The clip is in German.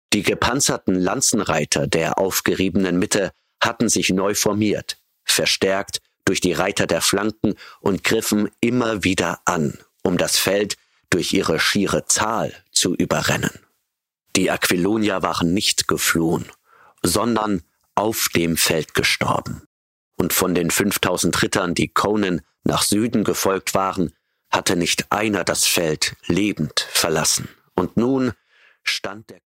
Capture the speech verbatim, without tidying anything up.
Die gepanzerten Lanzenreiter der aufgeriebenen Mitte hatten sich neu formiert, verstärkt durch die Reiter der Flanken und griffen immer wieder an, um das Feld durch ihre schiere Zahl zu überrennen. Die Aquilonier waren nicht geflohen, sondern auf dem Feld gestorben. Und von den fünftausend Rittern, die Conan nach Süden gefolgt waren, hatte nicht einer das Feld lebend verlassen. Und nun stand der